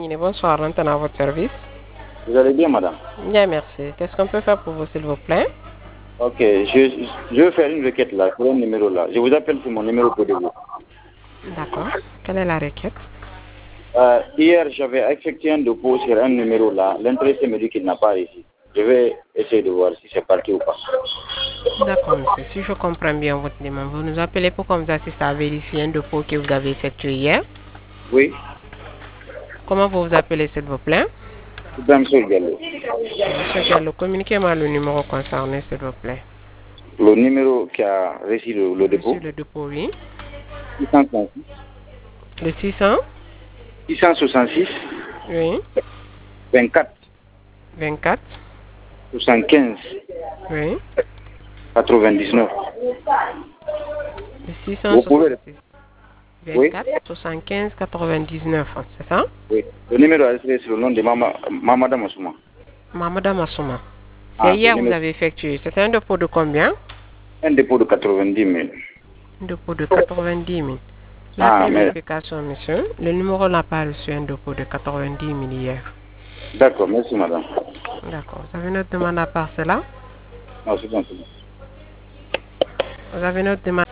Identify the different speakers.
Speaker 1: Bonsoir, maintenant à votre service.
Speaker 2: Vous allez bien, madame?
Speaker 1: Bien, merci. Qu'est-ce qu'on peut faire pour vous, s'il vous plaît?
Speaker 2: Ok, je veux faire une requête là, sur un numéro là. Je vous appelle sur mon numéro pour vous.
Speaker 1: D'accord. Quelle est la requête?
Speaker 2: Hier, j'avais effectué un dépôt sur un numéro là. L'intéressé me dit qu'il n'a pas réussi. Je vais essayer de voir si c'est parti ou pas.
Speaker 1: D'accord, monsieur. Si je comprends bien votre demande, vous nous appelez pour qu'on vous assiste à vérifier un dépôt que vous avez effectué hier.
Speaker 2: Oui,
Speaker 1: Comment vous vous appelez, s'il vous plaît?
Speaker 2: c'est M. Gallo.
Speaker 1: Monsieur Diallo, communiquez-moi le numéro concerné, s'il vous plaît.
Speaker 2: Le numéro qui a réussi le
Speaker 1: Reçu
Speaker 2: dépôt,
Speaker 1: le dépôt, oui.
Speaker 2: 666,
Speaker 1: Le 600,
Speaker 2: 666,
Speaker 1: oui.
Speaker 2: 24,
Speaker 1: 24,
Speaker 2: 75,
Speaker 1: oui.
Speaker 2: 99.
Speaker 1: Le
Speaker 2: Vous pouvez...
Speaker 1: 666,
Speaker 2: Oui,
Speaker 1: 24, 75, 99, c'est ça?
Speaker 2: oui. Le numéro est inscrit sur le nom de Madame Assouma.
Speaker 1: Madame Assouma. C'est
Speaker 2: Ah, le
Speaker 1: hier que vous
Speaker 2: numéro...
Speaker 1: avez effectué. C'était un dépôt de combien?
Speaker 2: Un dépôt de 90 000.
Speaker 1: Un dépôt de 90 000. Là,
Speaker 2: Ah,
Speaker 1: c'est
Speaker 2: mais...
Speaker 1: vérification, monsieur. Le numéro n'a pas reçu un dépôt de 90 000 hier.
Speaker 2: D'accord, merci madame.
Speaker 1: D'accord. Vous avez notre demande à part cela?
Speaker 2: Non, c'est bon, c'est bon.
Speaker 1: Vous avez notre demande.